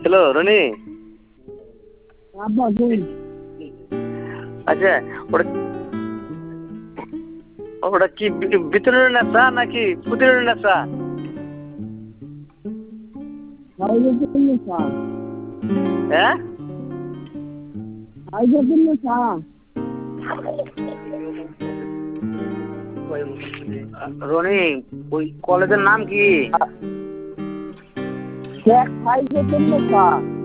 Hello Roni. আচ্ছা ওটা ওটা কি ভিতরের নেশা নাকি প্রতিদিনের নেশা? হ্যাঁ রনি, ওই কলেজের নাম কি?